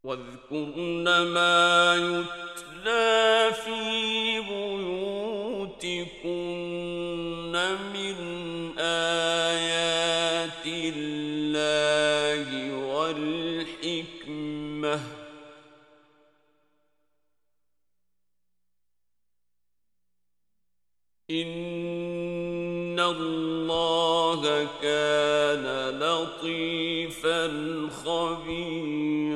واذكرن ما يتلى في بيوتكن من آيات الله والحكمة إن الله كان لطيفا خبيرا